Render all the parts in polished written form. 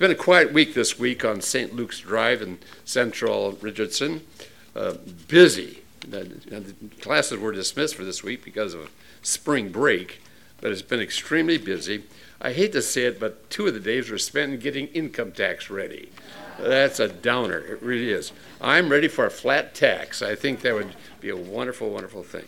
been a quiet week this week on St. Luke's Drive in Central Richardson. Busy. The classes were dismissed for this week because of spring break, but it's been extremely busy. I hate to say it, but 2 of the days were spent getting income tax ready. That's a downer. It really is. I'm ready for a flat tax. I think that would be a wonderful, wonderful thing.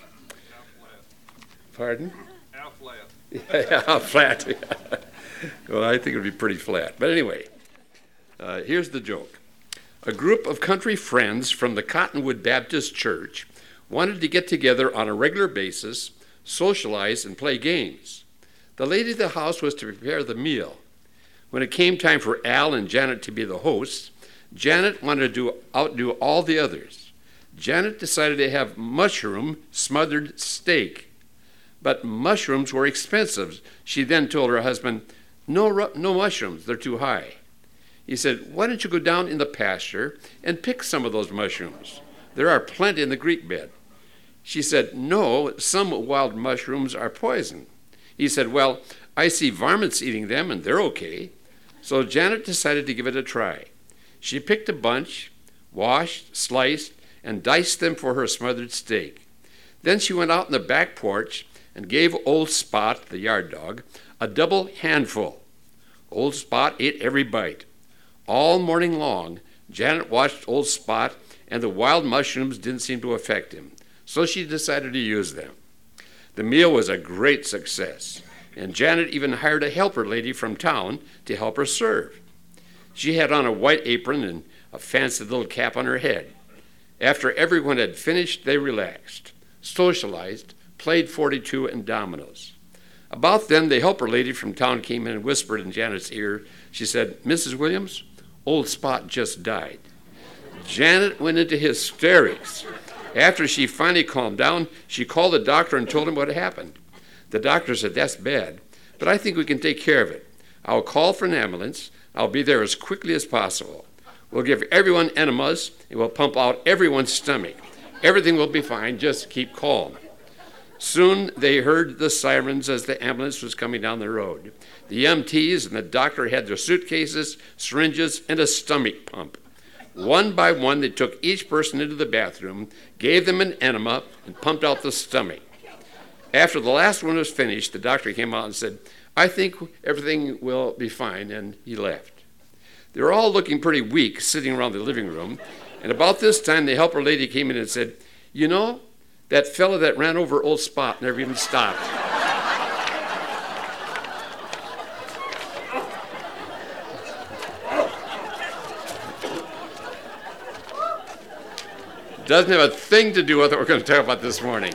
Pardon? How flat? Yeah, flat. Well, I think it would be pretty flat. But anyway, here's the joke. A group of country friends from the Cottonwood Baptist Church wanted to get together on a regular basis, socialize, and play games. The lady of the house was to prepare the meal. When it came time for Al and Janet to be the hosts, Janet wanted to outdo all the others. Janet decided to have mushroom smothered steak. But mushrooms were expensive. She then told her husband, no mushrooms, they're too high. He said, why don't you go down in the pasture and pick some of those mushrooms? There are plenty in the creek bed. She said, no, some wild mushrooms are poison. He said, well, I see varmints eating them and they're okay. So Janet decided to give it a try. She picked a bunch, washed, sliced, and diced them for her smothered steak. Then she went out in the back porch and gave Old Spot, the yard dog, a double handful. Old Spot ate every bite. All morning long, Janet watched Old Spot, and the wild mushrooms didn't seem to affect him, so she decided to use them. The meal was a great success, and Janet even hired a helper lady from town to help her serve. She had on a white apron and a fancy little cap on her head. After everyone had finished, they relaxed, socialized, played 42 and dominoes. About then, the helper lady from town came in and whispered in Janet's ear. She said, Mrs. Williams, Old Spot just died. Janet went into hysterics. After she finally calmed down, she called the doctor and told him what had happened. The doctor said, that's bad, but I think we can take care of it. I'll call for an ambulance. I'll be there as quickly as possible. We'll give everyone enemas, and we'll pump out everyone's stomach. Everything will be fine. Just keep calm. Soon they heard the sirens as the ambulance was coming down the road. The EMTs and the doctor had their suitcases, syringes, and a stomach pump. One by one, they took each person into the bathroom, gave them an enema, and pumped out the stomach. After the last one was finished, the doctor came out and said, I think everything will be fine, and he left. They were all looking pretty weak, sitting around the living room, and about this time, the helper lady came in and said, you know, that fellow that ran over Old Spot never even stopped. Doesn't have a thing to do with what we're going to talk about this morning.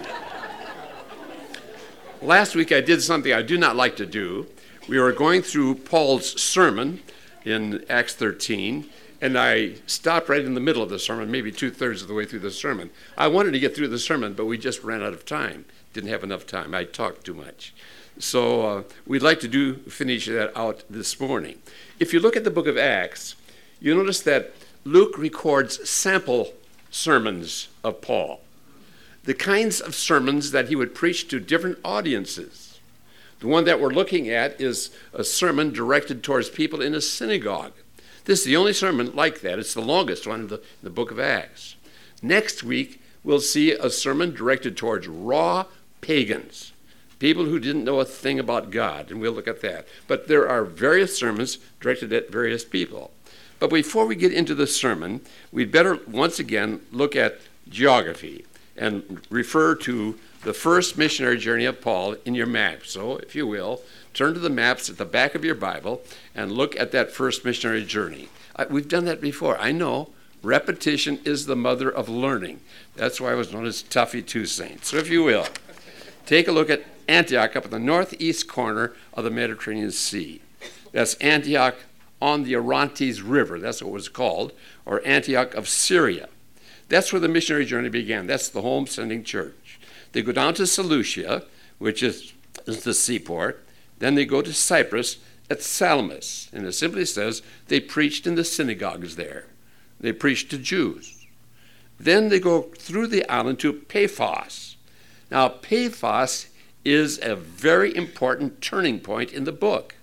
Last week I did something I do not like to do. We were going through Paul's sermon in Acts 13, and I stopped right in the middle of the sermon, maybe 2/3 of the way through the sermon. I wanted to get through the sermon, but we just ran out of time. Didn't have enough time. I talked too much. So we'd like to finish that out this morning. If you look at the book of Acts, you notice that Luke records sample sermons of Paul, the kinds of sermons that he would preach to different audiences. The one that we're looking at is a sermon directed towards people in a synagogue. This is the only sermon like that. It's the longest one in the book of Acts. Next week, we'll see a sermon directed towards raw pagans, people who didn't know a thing about God, and we'll look at that. But there are various sermons directed at various people. But before we get into the sermon, we'd better once again look at geography and refer to the first missionary journey of Paul in your map. So, if you will, turn to the maps at the back of your Bible and look at that first missionary journey. We've done that before. I know. Repetition is the mother of learning. That's why I was known as Tuffy Two Saints. So, if you will, take a look at Antioch up in the northeast corner of the Mediterranean Sea. That's Antioch on the Orontes River. That's what it was called, or Antioch of Syria. That's where the missionary journey began. That's the home sending church. They go down to Seleucia, which is the seaport. Then they go to Cyprus at Salamis. And it simply says they preached in the synagogues there. They preached to Jews. Then they go through the island to Paphos. Now, Paphos is a very important turning point in the book.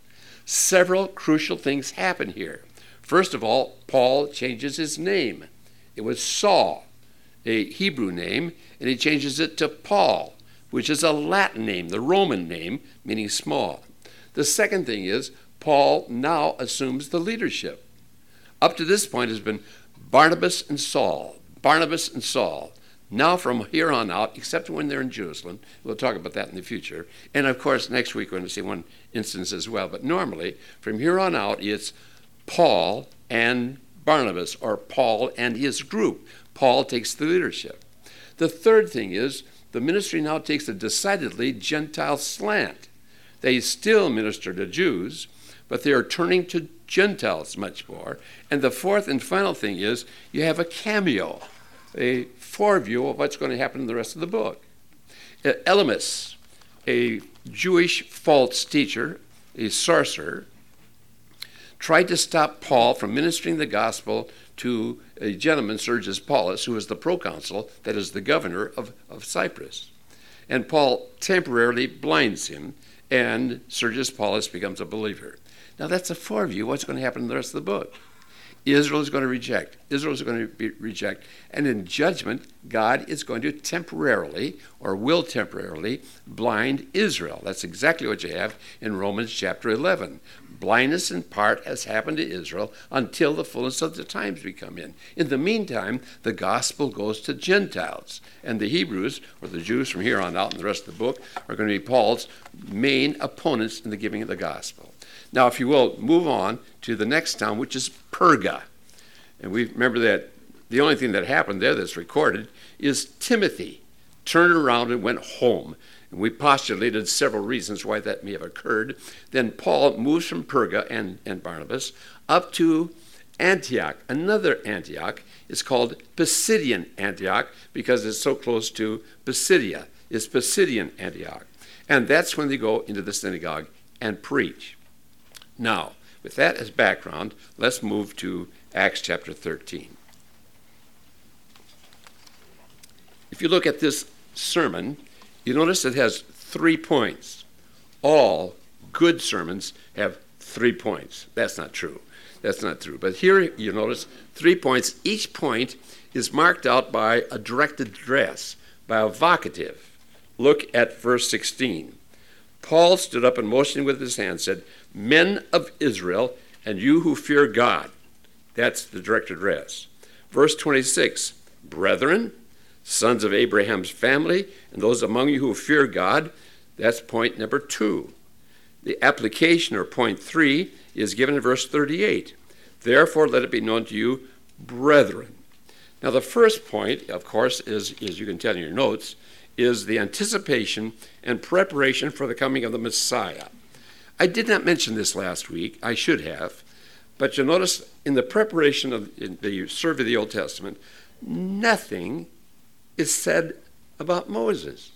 Several crucial things happen here. First of all, Paul changes his name. It was Saul, a Hebrew name, and he changes it to Paul, which is a Latin name, the Roman name, meaning small. The second thing is Paul now assumes the leadership. Up to this point has been Barnabas and Saul, Barnabas and Saul. Now from here on out, except when they're in Jerusalem, we'll talk about that in the future. And of course, next week we're going to see one instance as well. But normally, from here on out, it's Paul and Barnabas, or Paul and his group. Paul takes the leadership. The third thing is the ministry now takes a decidedly Gentile slant. They still minister to Jews, but they are turning to Gentiles much more. And the fourth and final thing is you have a cameo, a foreview of what's going to happen in the rest of the book. Elymas, a Jewish false teacher, a sorcerer, tried to stop Paul from ministering the gospel to a gentleman, Sergius Paulus, who was the proconsul, that is the governor of Cyprus. And Paul temporarily blinds him, and Sergius Paulus becomes a believer. Now that's a foreview of what's going to happen in the rest of the book. Israel is going to reject. Israel is going to reject. And in judgment, God is going to temporarily, or will temporarily, blind Israel. That's exactly what you have in Romans chapter 11. Blindness in part has happened to Israel until the fullness of the times we come in. In the meantime, the gospel goes to Gentiles. And the Hebrews, or the Jews from here on out in the rest of the book, are going to be Paul's main opponents in the giving of the gospel. Now, if you will, move on to the next town, which is Perga. And we remember that the only thing that happened there that's recorded is Timothy turned around and went home. And we postulated several reasons why that may have occurred. Then Paul moves from Perga and Barnabas up to Antioch. Another Antioch is called Pisidian Antioch because it's so close to Pisidia. It's Pisidian Antioch. And that's when they go into the synagogue and preach. Now, with that as background, let's move to Acts chapter 13. If you look at this sermon, you notice it has 3 points. All good sermons have 3 points. That's not true. That's not true. But here you notice 3 points. Each point is marked out by a directed address, by a vocative. Look at verse 16. Paul stood up and motioning with his hand said, "Men of Israel, and you who fear God." That's the direct address. Verse 26, "Brethren, sons of Abraham's family, and those among you who fear God." That's point number 2. The application, or point 3, is given in verse 38. "Therefore let it be known to you, brethren." Now the first point, of course, is, as you can tell in your notes, is the anticipation and preparation for the coming of the Messiah. I did not mention this last week. I should have. But you'll notice in the preparation of the survey of the Old Testament, nothing is said about Moses.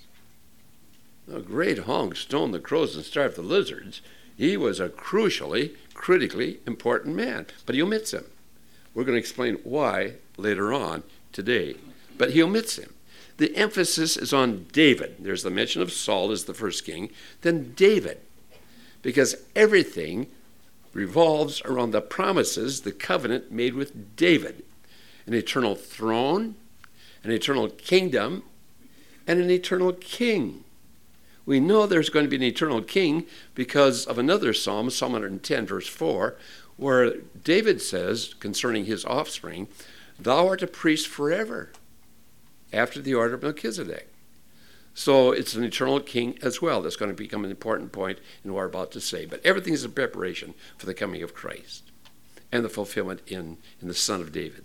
A great honk stoned the crows and starved the lizards. He was a crucially, critically important man. But he omits him. We're going to explain why later on today. But he omits him. The emphasis is on David. There's the mention of Saul as the first king, then David, because everything revolves around the promises, the covenant made with David, an eternal throne, an eternal kingdom, and an eternal king. We know there's going to be an eternal king because of another psalm, Psalm 110, verse 4, where David says concerning his offspring, "Thou art a priest forever, after the order of Melchizedek." So it's an eternal king as well. That's going to become an important point in what we're about to say. But everything is in preparation for the coming of Christ and the fulfillment in the Son of David.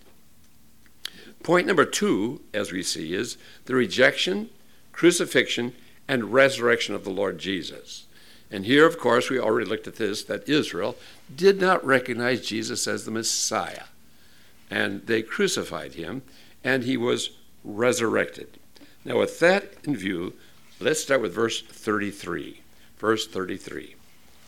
Point number 2, as we see, is the rejection, crucifixion, and resurrection of the Lord Jesus. And here, of course, we already looked at this, that Israel did not recognize Jesus as the Messiah. And they crucified him, and he was resurrected. Now, with that in view, let's start with verse 33. Verse 33.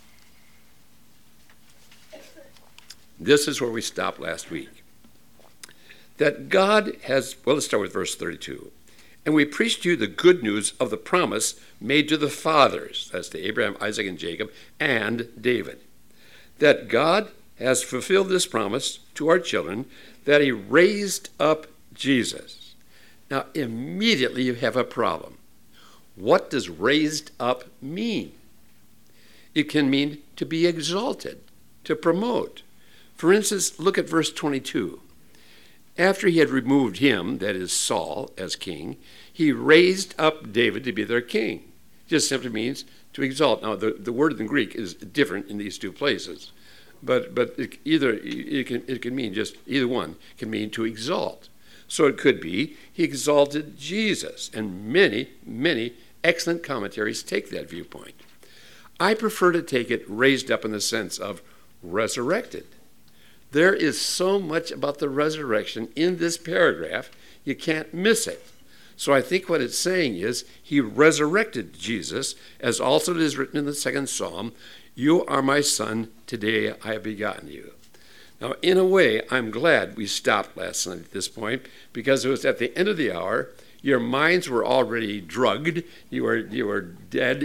This is where we stopped last week. That God has, well, let's start with verse 32. "And we preach to you the good news of the promise made to the fathers," that's to Abraham, Isaac, and Jacob, "and David. that God has fulfilled this promise to our children, that he raised up Jesus. Now, immediately you have a problem. What does raised up mean? It can mean to be exalted, to promote. For instance, look at verse 22. After he had removed him, that is Saul, as king, he raised up David to be their king. It just simply means to exalt. Now, the word in Greek is different in these two places, but it can mean just either one can mean to exalt. So it could be he exalted Jesus, and many excellent commentaries take that viewpoint. I prefer to take it raised up in the sense of resurrected. There is so much about the resurrection in this paragraph, you can't miss it. So I think what it's saying is he resurrected Jesus, as also it is written in the second Psalm, "You are my son, today I have begotten you." Now, in a way, I'm glad we stopped last night at this point, because it was at the end of the hour. Your minds were already drugged. You were dead.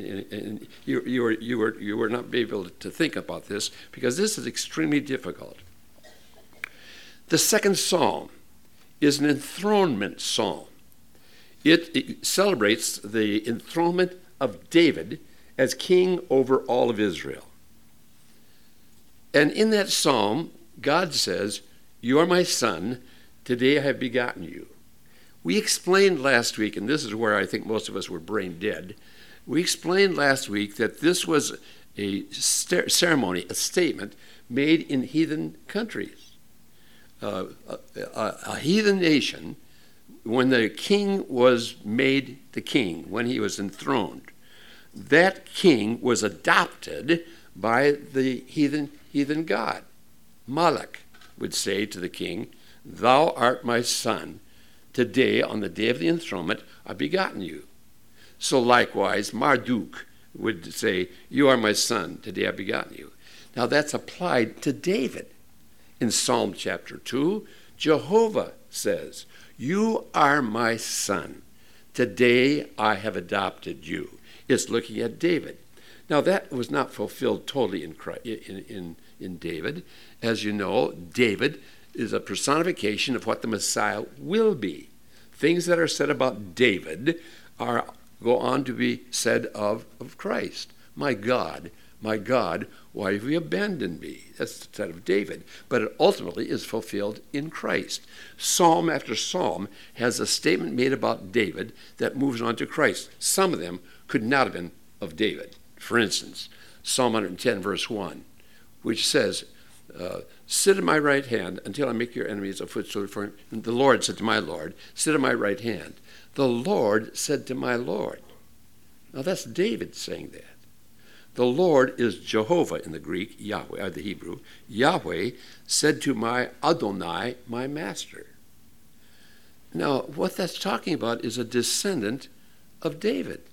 You were not able to think about this, because this is extremely difficult. The second psalm is an enthronement psalm. It celebrates the enthronement of David as king over all of Israel. And in that psalm, God says, "You are my son, today I have begotten you." We explained last week, and this is where I think most of us were brain dead, we explained last week that this was a ceremony, a statement made in heathen countries. A heathen nation, when the king was made the king, when he was enthroned, that king was adopted by the heathen god. Moloch would say to the king, "Thou art my son. Today, on the day of the enthronement, I've begotten you." So likewise, Marduk would say, "You are my son. Today I've begotten you." Now that's applied to David. In Psalm chapter 2, Jehovah says, "You are my son. Today I have adopted you." It's looking at David. Now that was not fulfilled totally in David. As you know, David is a personification of what the Messiah will be. Things that are said about David go on to be said of Christ. My God, why have you abandoned me?" That's said of David. But it ultimately is fulfilled in Christ. Psalm after psalm has a statement made about David that moves on to Christ. Some of them could not have been of David. For instance, Psalm 110, verse 1, which says, "Sit at my right hand until I make your enemies a footstool for him." And the Lord said to my Lord, "Sit at my right hand." The Lord said to my Lord. Now that's David saying that. The Lord is Jehovah in the Greek, Yahweh, or the Hebrew. Yahweh said to my Adonai, my master. Now, what that's talking about is a descendant of David.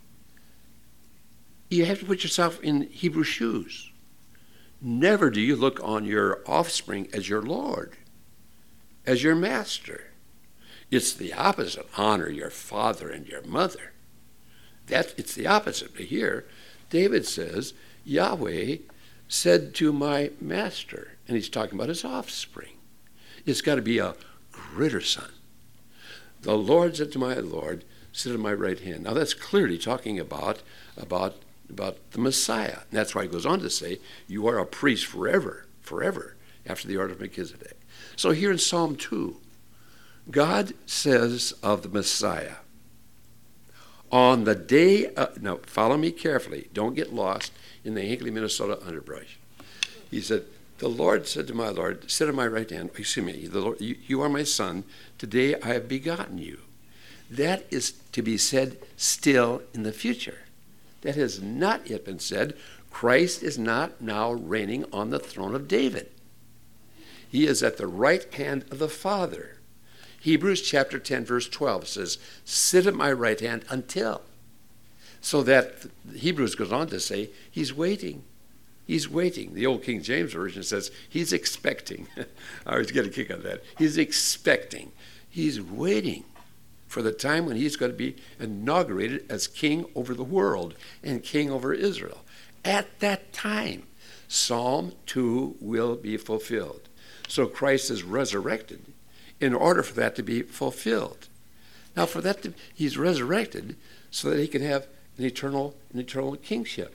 You have to put yourself in Hebrew shoes. Never do you look on your offspring as your Lord, as your master. It's the opposite. Honor your father and your mother. It's the opposite. But here, David says, Yahweh said to my master, and he's talking about his offspring. It's got to be a greater son. The Lord said to my Lord, sit at my right hand. Now that's clearly talking about the Messiah. And that's why he goes on to say, you are a priest forever, after the order of Melchizedek. So here in Psalm 2, God says of the Messiah, on the day, now follow me carefully, don't get lost in the Hinckley, Minnesota underbrush. He said, the Lord said to my Lord, sit at my right hand, the Lord, you are my son, today I have begotten you. That is to be said still in the future. That has not yet been said. Christ is not now reigning on the throne of David. He is at the right hand of the Father. Hebrews chapter 10, verse 12 says, sit at my right hand until. So that Hebrews goes on to say, he's waiting. He's waiting. The old King James Version says, he's expecting. I always get a kick out of that. He's expecting. He's waiting for the time when he's going to be inaugurated as king over the world and king over Israel. At that time, Psalm 2 will be fulfilled. So Christ is resurrected in order for that to be fulfilled. Now, he's resurrected so that he can have an eternal kingship.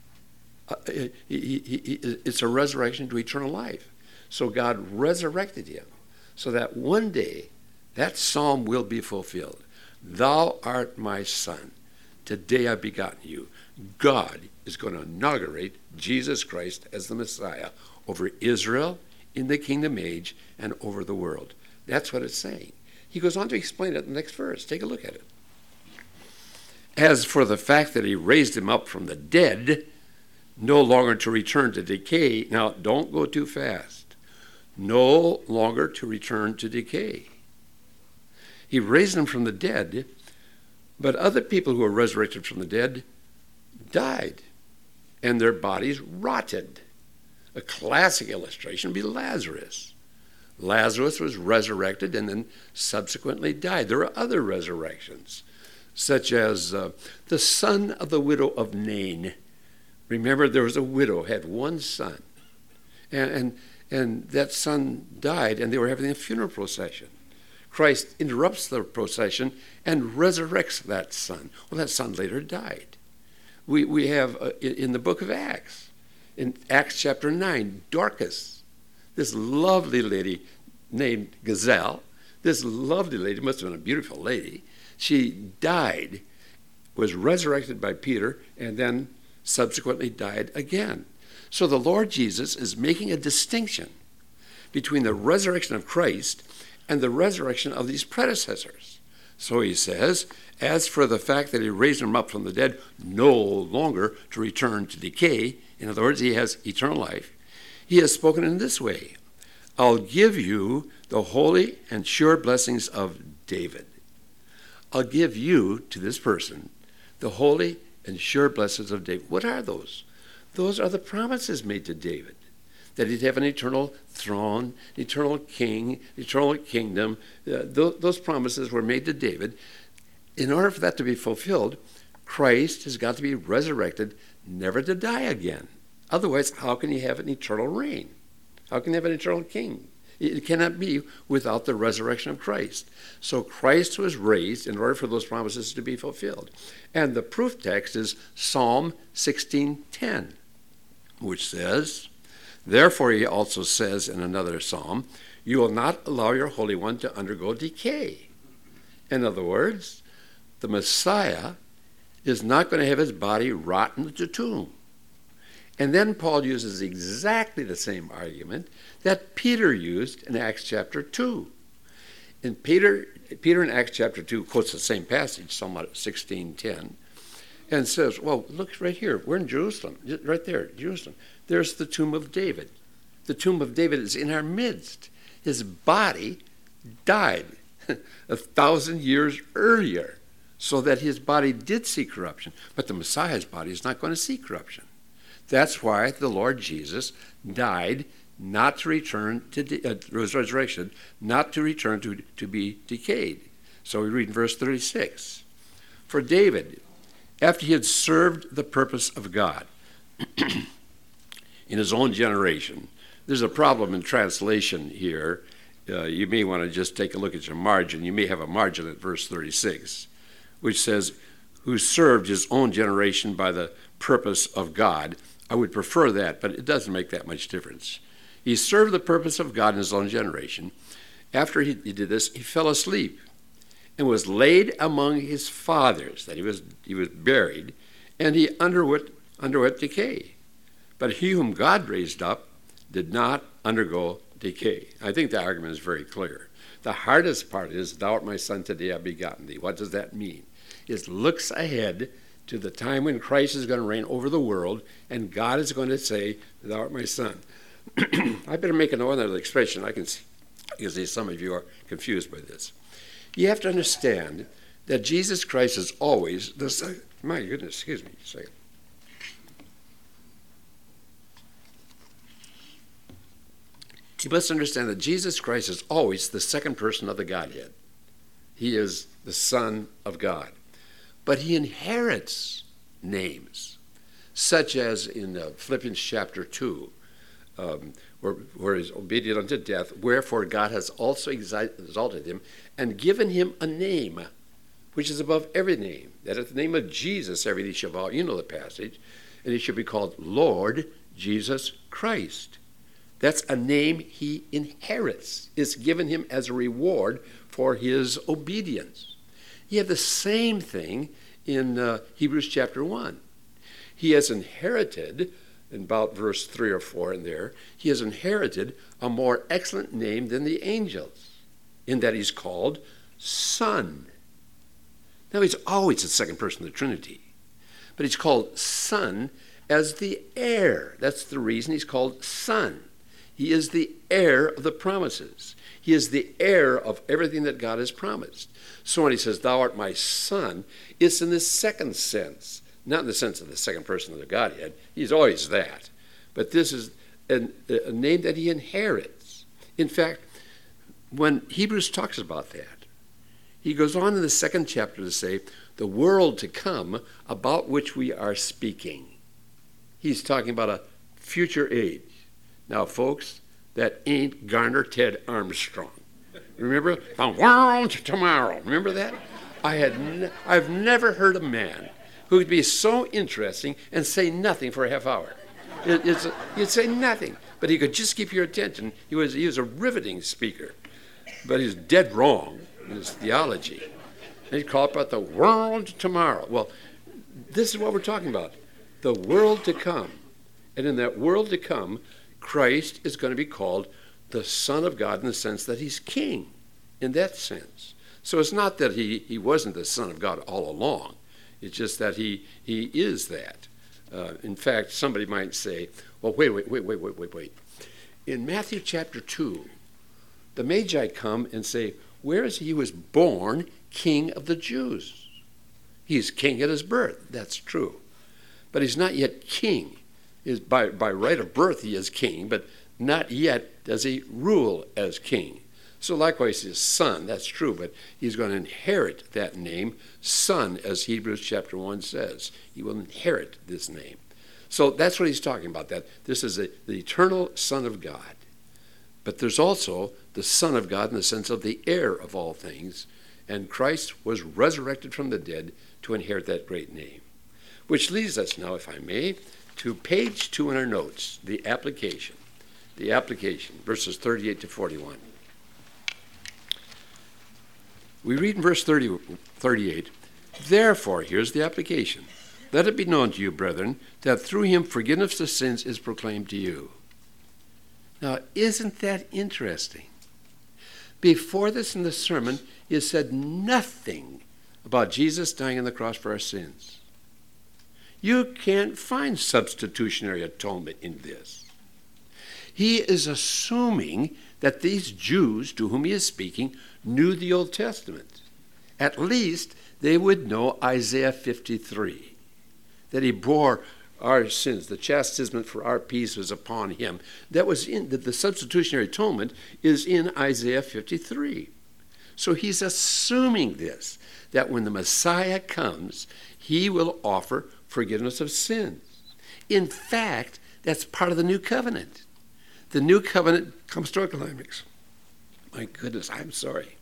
It's a resurrection to eternal life. So God resurrected him so that one day that psalm will be fulfilled. Thou art my son. Today I've begotten you. God is going to inaugurate Jesus Christ as the Messiah over Israel in the kingdom age and over the world. That's what it's saying. He goes on to explain it in the next verse. Take a look at it. As for the fact that he raised him up from the dead, no longer to return to decay. Now, don't go too fast. No longer to return to decay. He raised him from the dead, but other people who were resurrected from the dead died, and their bodies rotted. A classic illustration would be Lazarus. Lazarus was resurrected and then subsequently died. There are other resurrections, such as the son of the widow of Nain. Remember, there was a widow, had one son, and that son died, and they were having a funeral procession. Christ interrupts the procession and resurrects that son. Well, that son later died. We have in the book of Acts, in Acts chapter 9, Dorcas, this lovely lady named Gazelle, this lovely lady, must have been a beautiful lady, she died, was resurrected by Peter, and then subsequently died again. So the Lord Jesus is making a distinction between the resurrection of Christ and the resurrection of these predecessors. So he says, as for the fact that he raised him up from the dead, no longer to return to decay, in other words, he has eternal life, he has spoken in this way, I'll give you the holy and sure blessings of David. I'll give you, to this person, the holy and sure blessings of David. What are those? Those are the promises made to David, that he'd have an eternal throne, an eternal king, eternal kingdom. Those promises were made to David. In order for that to be fulfilled, Christ has got to be resurrected, never to die again. Otherwise, how can he have an eternal reign? How can he have an eternal king? It cannot be without the resurrection of Christ. So Christ was raised in order for those promises to be fulfilled. And the proof text is Psalm 16:10, which says, therefore he also says in another psalm, you will not allow your Holy One to undergo decay. In other words, the Messiah is not going to have his body rot in the tomb. And then Paul uses exactly the same argument that Peter used in Acts chapter 2. And Peter in Acts chapter 2 quotes the same passage, Psalm 16:10, and says, well, look right here. We're in Jerusalem, right there, Jerusalem. There's the tomb of David. The tomb of David is in our midst. His body died 1,000 years earlier, so that his body did see corruption. But the Messiah's body is not going to see corruption. That's why the Lord Jesus died not to return to resurrection, not to return to be decayed. So we read in verse 36. For David, after he had served the purpose of God in his own generation, there's a problem in translation here. You may want to just take a look at your margin. You may have a margin at verse 36, which says, who served his own generation by the purpose of God. I would prefer that, but it doesn't make that much difference. He served the purpose of God in his own generation. After he did this, he fell asleep and was laid among his fathers, that he was buried, and he underwent decay. But he whom God raised up did not undergo decay. I think the argument is very clear. The hardest part is, thou art my son, today I've begotten thee. What does that mean? It looks ahead to the time when Christ is going to reign over the world, and God is going to say, thou art my son. I better make another expression. I can see some of you are confused by this. You have to understand that Jesus Christ is always the son. My goodness, excuse me a second. You must understand that Jesus Christ is always the second person of the Godhead. He is the Son of God. But he inherits names. such as in Philippians chapter 2, where he's obedient unto death, wherefore God has also exalted him and given him a name which is above every name, that at the name of Jesus every knee shall bow. You know the passage. And he shall be called Lord Jesus Christ. That's a name he inherits. It's given him as a reward for his obedience. You have the same thing in Hebrews chapter 1. He has inherited, in about verse 3 or 4 in there, he has inherited a more excellent name than the angels, in that he's called Son. Now, he's always the second person of the Trinity, but he's called Son as the heir. That's the reason he's called Son. He is the heir of the promises. He is the heir of everything that God has promised. So when he says, thou art my son, it's in the second sense, not in the sense of the second person of the Godhead. He's always that. But this is a name that he inherits. In fact, when Hebrews talks about that, he goes on in the second chapter to say, the world to come about which we are speaking. He's talking about a future age. Now, folks, that ain't Garner Ted Armstrong. Remember? The world tomorrow. Remember that? I've never heard a man who could be so interesting and say nothing for a half hour. He'd say nothing, but he could just keep your attention. He was a riveting speaker, but he's dead wrong in his theology. And he'd call about the world tomorrow. Well, this is what we're talking about. The world to come. And in that world to come, Christ is going to be called the Son of God in the sense that he's king, in that sense. So it's not that he wasn't the Son of God all along. It's just that he is that. In fact, somebody might say, well, wait. In Matthew chapter 2, the Magi come and say, where is he who was born King of the Jews? He's king at his birth. That's true. But he's not yet king. By right of birth he is king, but not yet does he rule as king. So likewise his son, that's true, but he's going to inherit that name, son, as Hebrews chapter 1 says. He will inherit this name. So that's what he's talking about, that this is the eternal Son of God. But there's also the Son of God in the sense of the heir of all things, and Christ was resurrected from the dead to inherit that great name. Which leads us now, if I may, to page 2 in our notes, the application, verses 38 to 41. We read in verse 38, therefore, here's the application, let it be known to you, brethren, that through him forgiveness of sins is proclaimed to you. Now, isn't that interesting? Before this in the sermon, he has said nothing about Jesus dying on the cross for our sins. You can't find substitutionary atonement in this. He is assuming that these Jews to whom he is speaking knew the Old Testament. At least they would know Isaiah 53, that he bore our sins, the chastisement for our peace was upon him. That was in the substitutionary atonement is in Isaiah 53. So he's assuming this, that when the Messiah comes, he will offer forgiveness of sins. In fact, that's part of the new covenant. The new covenant comes to a climax. My goodness, I'm sorry.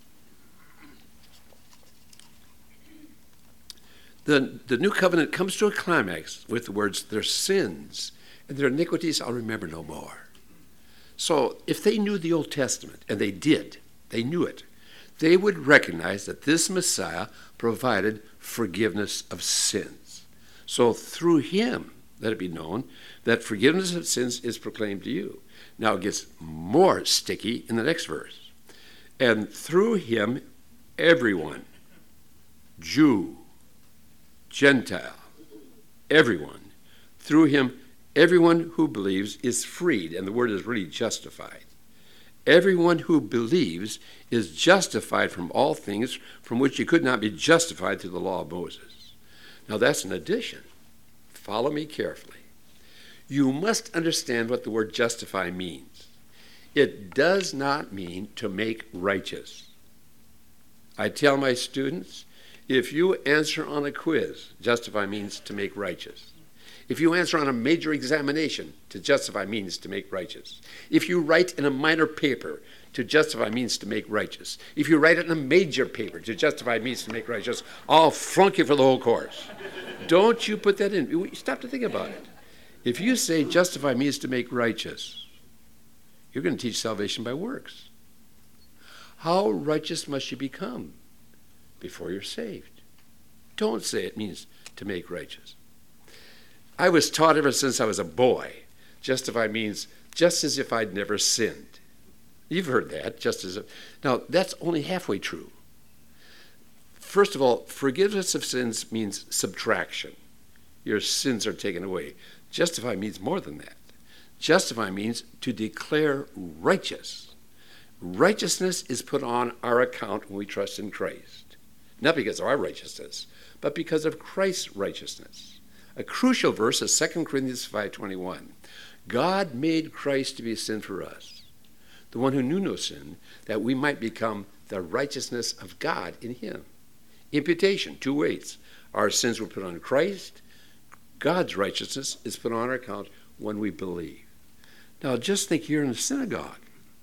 The new covenant comes to a climax with the words, their sins and their iniquities I'll remember no more. So if they knew the Old Testament, and they did, they knew it, they would recognize that this Messiah provided forgiveness of sins. So through him, let it be known that forgiveness of sins is proclaimed to you. Now it gets more sticky in the next verse. And through him, everyone, Jew, Gentile, everyone, through him, everyone who believes is freed. And the word is really justified. Everyone who believes is justified from all things from which you could not be justified through the law of Moses. Now that's an addition. Follow me carefully. You must understand what the word justify means. It does not mean to make righteous. I tell my students, if you answer on a quiz, justify means to make righteous. If you answer on a major examination, to justify means to make righteous. If you write in a minor paper, to justify means to make righteous. If you write it in a major paper, to justify means to make righteous, I'll flunk you for the whole course. Don't you put that in. Stop to think about it. If you say justify means to make righteous, you're going to teach salvation by works. How righteous must you become before you're saved? Don't say it means to make righteous. I was taught ever since I was a boy, justify means just as if I'd never sinned. You've heard that, just as if. Now, that's only halfway true. First of all, forgiveness of sins means subtraction. Your sins are taken away. Justify means more than that. Justify means to declare righteous. Righteousness is put on our account when we trust in Christ. Not because of our righteousness, but because of Christ's righteousness. A crucial verse is 2 Corinthians 5:21. God made Christ to be sin for us, the one who knew no sin, that we might become the righteousness of God in him. Imputation, two ways. Our sins were put on Christ. God's righteousness is put on our account when we believe. Now just think you're in a synagogue,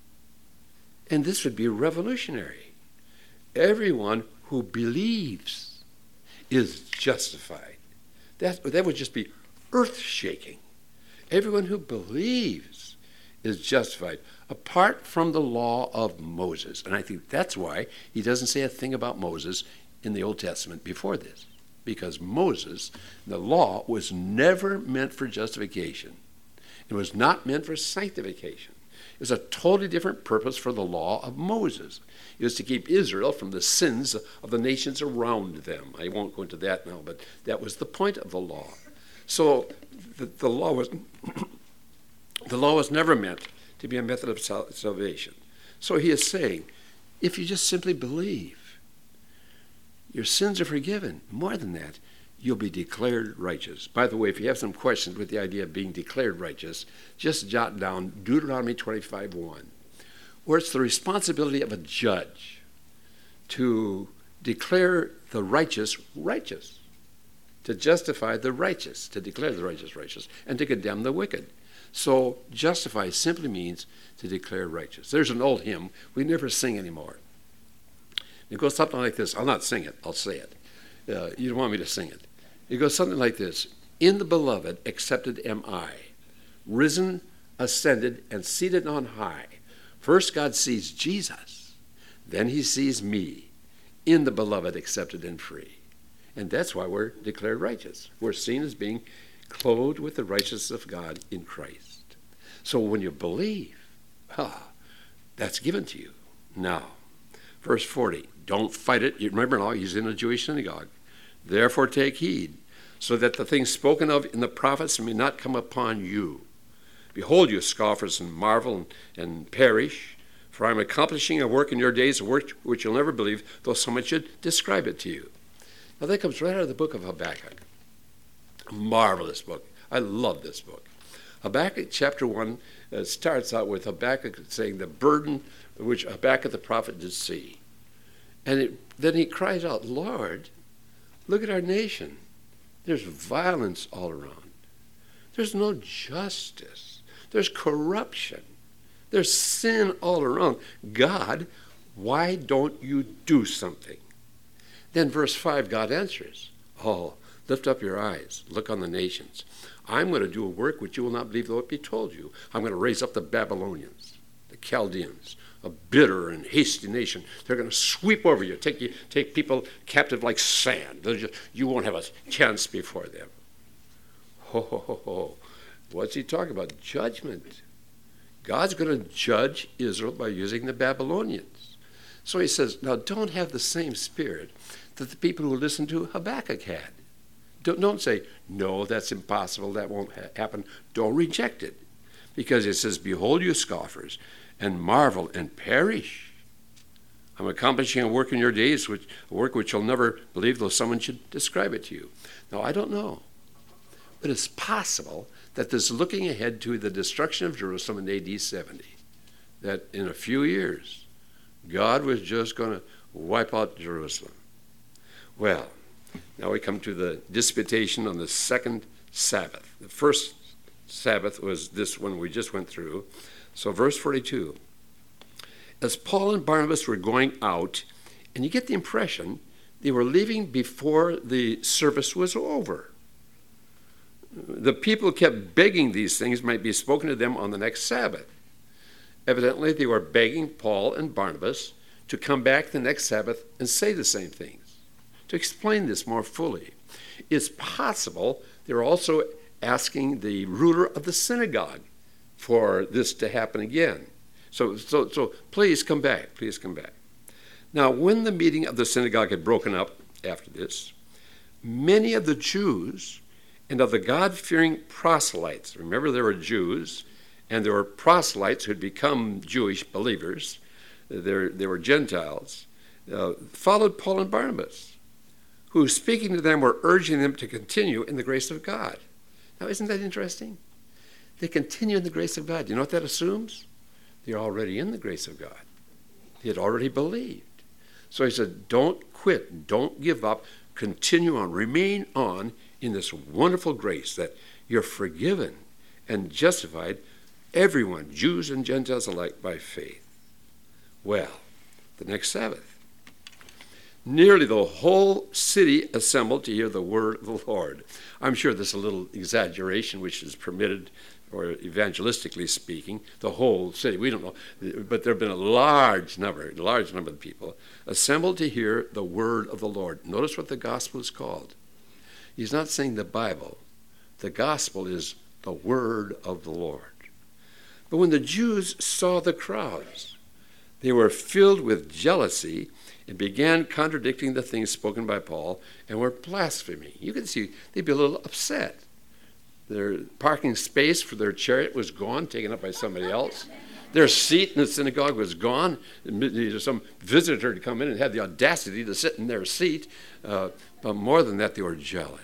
and this would be revolutionary. Everyone who believes is justified. That would just be earth-shaking. Everyone who believes is justified, apart from the law of Moses. And I think that's why he doesn't say a thing about Moses in the Old Testament before this. Because Moses, the law, was never meant for justification. It was not meant for sanctification. It was a totally different purpose for the law of Moses. It was to keep Israel from the sins of the nations around them. I won't go into that now, but that was the point of the law. So the law was never meant to be a method of salvation. So he is saying, if you just simply believe, your sins are forgiven. More than that, you'll be declared righteous. By the way, if you have some questions with the idea of being declared righteous, just jot down Deuteronomy 25:1, where it's the responsibility of a judge to declare the righteous righteous, to justify the righteous, to declare the righteous righteous, and to condemn the wicked. So justify simply means to declare righteous. There's an old hymn we never sing anymore. It goes something like this. I'll not sing it. I'll say it. You don't want me to sing it. It goes something like this. In the beloved accepted am I, risen, ascended, and seated on high. First God sees Jesus, then he sees me, in the beloved accepted and free. And that's why we're declared righteous. We're seen as being clothed with the righteousness of God in Christ. So when you believe, that's given to you. Now, verse 40, don't fight it. You remember now, he's in a Jewish synagogue. Therefore take heed, so that the things spoken of in the prophets may not come upon you. Behold, you scoffers, and marvel and perish, for I am accomplishing a work in your days, a work which you'll never believe, though someone should describe it to you. Now that comes right out of the book of Habakkuk. A marvelous book. I love this book. Habakkuk chapter 1 starts out with Habakkuk saying the burden which Habakkuk the prophet did see. And then he cries out, Lord, look at our nation. There's violence all around. There's no justice. There's corruption. There's sin all around. God, why don't you do something? Then verse 5, God answers, lift up your eyes, look on the nations. I'm going to do a work which you will not believe though it be told you. I'm going to raise up the Babylonians, the Chaldeans, a bitter and hasty nation. They're going to sweep over you, take people captive like sand. You won't have a chance before them. What's he talking about? Judgment. God's going to judge Israel by using the Babylonians. So he says, now don't have the same spirit that the people who listened to Habakkuk had. Don't say, no, that's impossible, that won't happen. Don't reject it. Because it says, behold, you scoffers, and marvel and perish. I'm accomplishing a work in your days, a work which you'll never believe, though someone should describe it to you. Now, I don't know. But it's possible that this looking ahead to the destruction of Jerusalem in AD 70, that in a few years, God was just going to wipe out Jerusalem. Well, now we come to the disputation on the second Sabbath. The first Sabbath was this one we just went through. So verse 42. As Paul and Barnabas were going out, and you get the impression they were leaving before the service was over. The people kept begging these things might be spoken to them on the next Sabbath. Evidently, they were begging Paul and Barnabas to come back the next Sabbath and say the same things, to explain this more fully. It's possible they were also asking the ruler of the synagogue for this to happen again. So please come back, please come back. Now, when the meeting of the synagogue had broken up after this, many of the Jews and of the God-fearing proselytes, remember there were Jews and there were proselytes who had become Jewish believers, they were Gentiles, followed Paul and Barnabas, who speaking to them were urging them to continue in the grace of God. Now, isn't that interesting? They continue in the grace of God. You know what that assumes? They're already in the grace of God. They had already believed. So he said, don't quit, don't give up, continue on, remain on in this wonderful grace that you're forgiven and justified, everyone, Jews and Gentiles alike, by faith. Well, the next Sabbath, nearly the whole city assembled to hear the word of the Lord. I'm sure there's a little exaggeration which is permitted, or evangelistically speaking, the whole city. We don't know, but there have been a large number of people assembled to hear the word of the Lord. Notice what the gospel is called. He's not saying the Bible. The gospel is the word of the Lord. But when the Jews saw the crowds, they were filled with jealousy and began contradicting the things spoken by Paul and were blaspheming. You can see they'd be a little upset. Their parking space for their chariot was gone, taken up by somebody else. Their seat in the synagogue was gone. Some visitor had come in and had the audacity to sit in their seat. But more than that, they were jealous.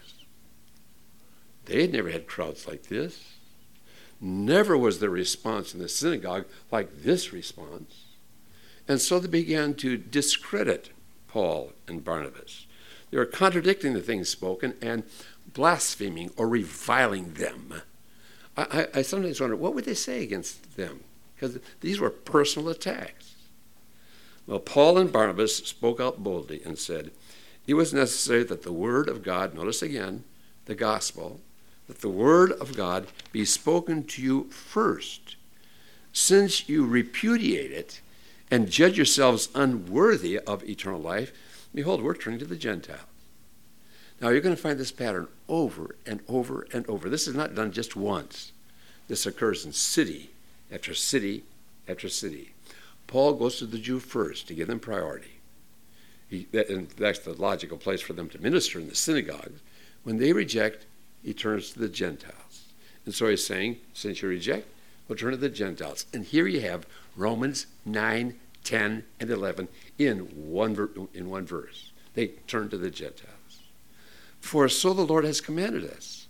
They had never had crowds like this. Never was their response in the synagogue like this response. And so they began to discredit Paul and Barnabas. They were contradicting the things spoken and blaspheming or reviling them. I sometimes wonder, what would they say against them? Because these were personal attacks. Well, Paul and Barnabas spoke out boldly and said, it was necessary that the word of God, notice again, the gospel, that the word of God be spoken to you first. Since you repudiate it and judge yourselves unworthy of eternal life, behold, we're turning to the Gentiles. Now, you're going to find this pattern over and over and over. This is not done just once. This occurs in city after city after city. Paul goes to the Jew first to give them priority. And that's the logical place for them to minister in the synagogues. When they reject, he turns to the Gentiles. And so he's saying, since you reject, we'll turn to the Gentiles. And here you have Romans 9, 10, and 11 in one verse. They turn to the Gentiles. For so the Lord has commanded us.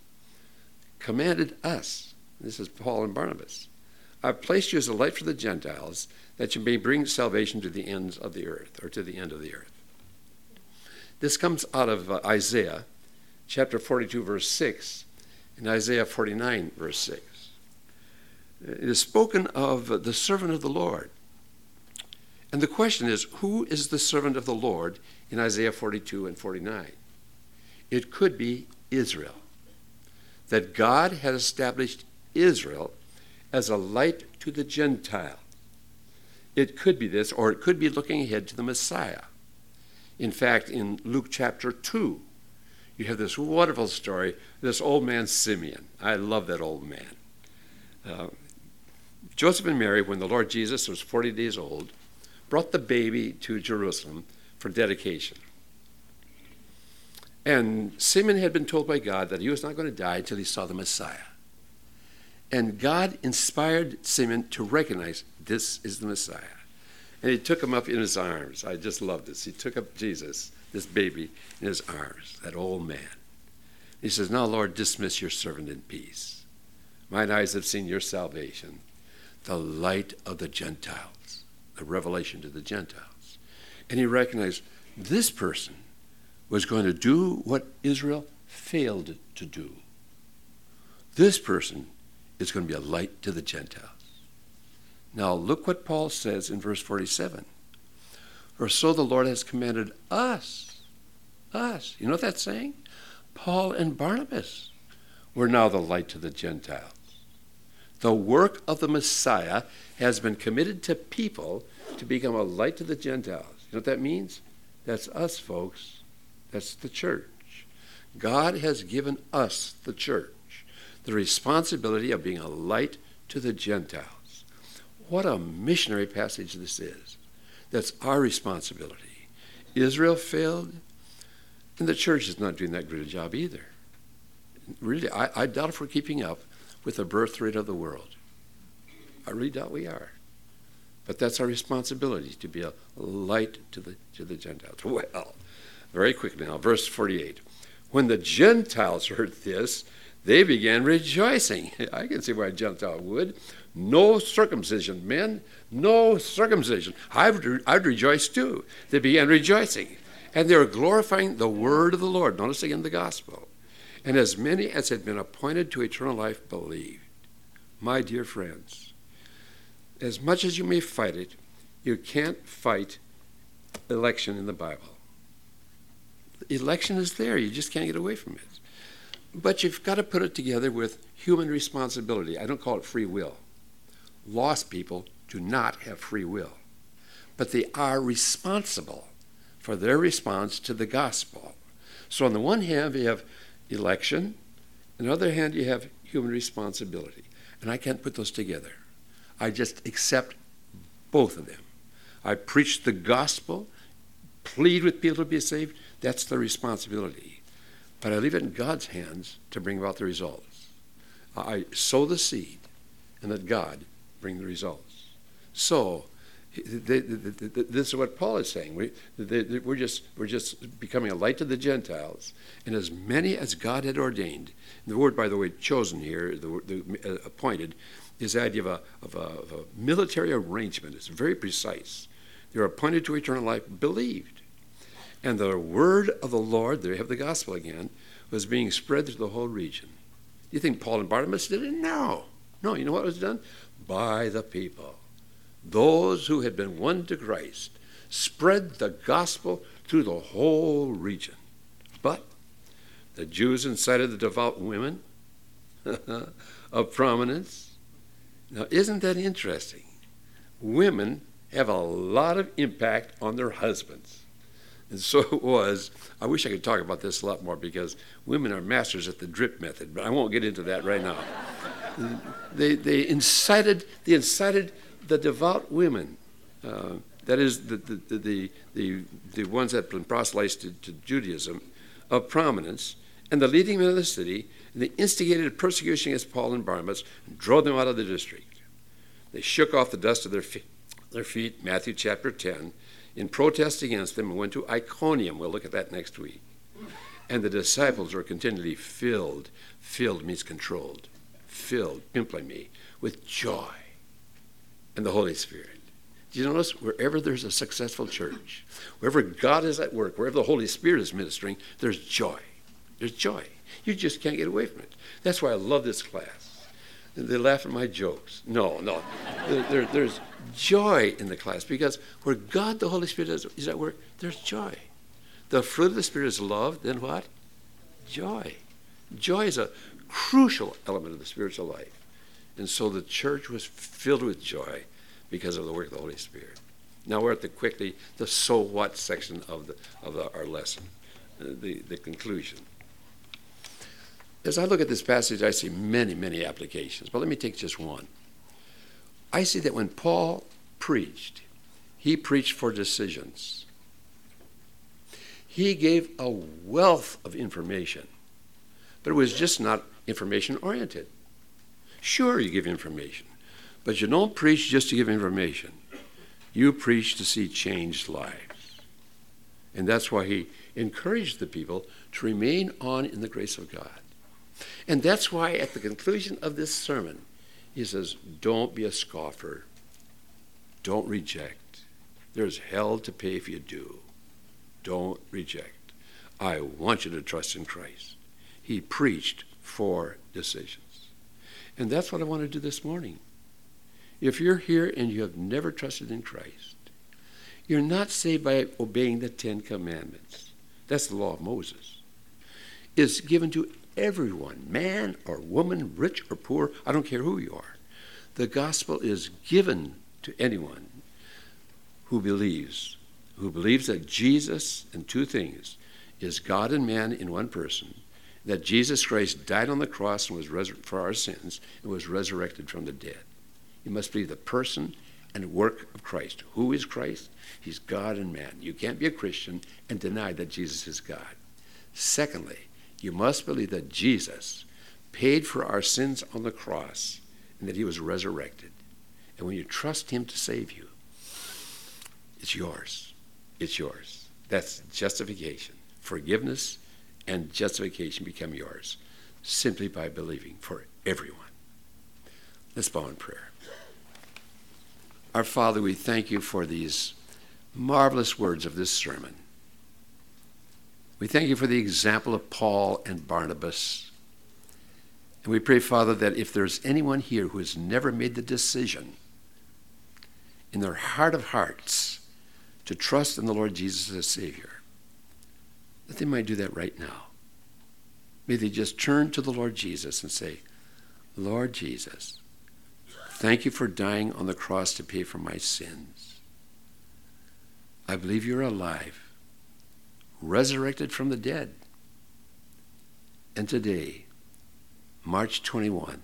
This is Paul and Barnabas. I've placed you as a light for the Gentiles, that you may bring salvation to the ends of the earth, or to the end of the earth. This comes out of Isaiah chapter 42, verse 6, and Isaiah 49, verse 6. It is spoken of the servant of the Lord. And the question is, who is the servant of the Lord in Isaiah 42 and 49? It could be Israel. That God had established Israel as a light to the Gentile. It could be this, or it could be looking ahead to the Messiah. In fact, in Luke chapter 2, you have this wonderful story, this old man Simeon. I love that old man. Joseph and Mary, when the Lord Jesus was 40 days old, brought the baby to Jerusalem for dedication. And Simeon had been told by God that he was not going to die until he saw the Messiah. And God inspired Simeon to recognize this is the Messiah. And he took him up in his arms. I just love this. He took up Jesus, this baby, in his arms, that old man. He says, now, Lord, dismiss your servant in peace. Mine eyes have seen your salvation, the light of the Gentiles, the revelation to the Gentiles. And he recognized this person was going to do what Israel failed to do. This person is going to be a light to the Gentiles. Now look what Paul says in verse 47. For so the Lord has commanded us. You know what that's saying? Paul and Barnabas were now the light to the Gentiles. The work of the Messiah has been committed to people to become a light to the Gentiles. You know what that means? That's us, folks. That's the church. God has given us, the church, the responsibility of being a light to the Gentiles. What a missionary passage this is. That's our responsibility. Israel failed, and the church is not doing that great a job either. Really, I doubt if we're keeping up with the birth rate of the world. I really doubt we are. But that's our responsibility, to be a light to the Gentiles. Well, very quickly now, verse 48. When the Gentiles heard this, they began rejoicing. I can see why a Gentile would. No circumcision, men, no circumcision. I'd rejoice too. They began rejoicing. And they were glorifying the word of the Lord. Notice again the gospel. And as many as had been appointed to eternal life believed. My dear friends, as much as you may fight it, you can't fight election in the Bible. Election is there. You just can't get away from it. But you've got to put it together with human responsibility. I don't call it free will. Lost people do not have free will. But they are responsible for their response to the gospel. So on the one hand, you have election. On the other hand, you have human responsibility. And I can't put those together. I just accept both of them. I preach the gospel, plead with people to be saved. That's the responsibility. But I leave it in God's hands to bring about the results. I sow the seed and let God bring the results. So this is what Paul is saying. We're just becoming a light to the Gentiles, and as many as God had ordained. And the word, by the way, chosen here, the appointed, is the idea of a military arrangement. It's very precise. They were appointed to eternal life, believed. And the word of the Lord, there you have the gospel again, was being spread through the whole region. Do you think Paul and Barnabas did it? No. No, you know what was done? By the people. Those who had been won to Christ spread the gospel through the whole region. But the Jews incited the devout women of prominence. Now, isn't that interesting? Women have a lot of impact on their husbands. And so it was. I wish I could talk about this a lot more because women are masters at the drip method, but I won't get into that right now. They incited the devout women, that is the ones that have been proselytized to Judaism, of prominence, and the leading men of the city, and they instigated persecution against Paul and Barnabas and drove them out of the district. They shook off the dust of their feet, Matthew chapter 10, in protest against them, and went to Iconium. We'll look at that next week. And the disciples were continually filled means controlled, filled, me, with joy and the Holy Spirit. Do you notice? Wherever there's a successful church, wherever God is at work, wherever the Holy Spirit is ministering, there's joy. There's joy. You just can't get away from it. That's why I love this class. They laugh at my jokes. No. There's joy in the class because where God, the Holy Spirit, is at work, there's joy. The fruit of the Spirit is love, then what? Joy. Joy is a crucial element of the spiritual life. And so the church was filled with joy because of the work of the Holy Spirit. Now we're at the so what section of our lesson, the conclusion. As I look at this passage, I see many, many applications, but let me take just one. I see that when Paul preached, he preached for decisions. He gave a wealth of information, but it was just not information-oriented. Sure, you give information, but you don't preach just to give information. You preach to see changed lives. And that's why he encouraged the people to remain on in the grace of God. And that's why at the conclusion of this sermon, he says, don't be a scoffer. Don't reject. There's hell to pay if you do. Don't reject. I want you to trust in Christ. He preached for decisions. And that's what I want to do this morning. If you're here and you have never trusted in Christ, you're not saved by obeying the 10 Commandments. That's the law of Moses. It's given to everyone, man or woman, rich or poor, I don't care who you are. The gospel is given to anyone who believes that Jesus, in two things, is God and man in one person, that Jesus Christ died on the cross and was for our sins and was resurrected from the dead. You must believe the person and work of Christ. Who is Christ? He's God and man. You can't be a Christian and deny that Jesus is God. Secondly, you must believe that Jesus paid for our sins on the cross and that he was resurrected. And when you trust him to save you, it's yours. It's yours. That's justification. Forgiveness and justification become yours simply by believing for everyone. Let's bow in prayer. Our Father, we thank you for these marvelous words of this sermon. We thank you for the example of Paul and Barnabas. And we pray, Father, that if there's anyone here who has never made the decision in their heart of hearts to trust in the Lord Jesus as Savior, that they might do that right now. May they just turn to the Lord Jesus and say, Lord Jesus, thank you for dying on the cross to pay for my sins. I believe you're alive, resurrected from the dead. And today, March 21,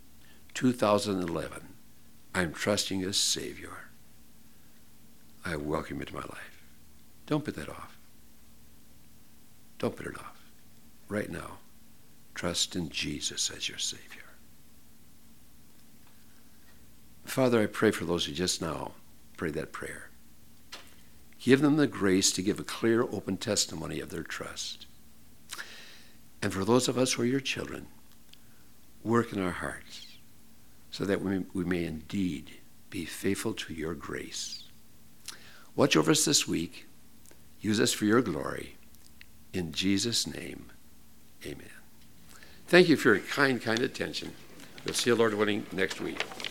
2011, I'm trusting you as Savior. I welcome you to my life. Don't put that off. Don't put it off. Right now, trust in Jesus as your Savior. Father, I pray for those who just now prayed that prayer. Give them the grace to give a clear, open testimony of their trust. And for those of us who are your children, work in our hearts so that we may indeed be faithful to your grace. Watch over us this week. Use us for your glory. In Jesus' name, amen. Thank you for your kind attention. We'll see you, Lord willing, next week.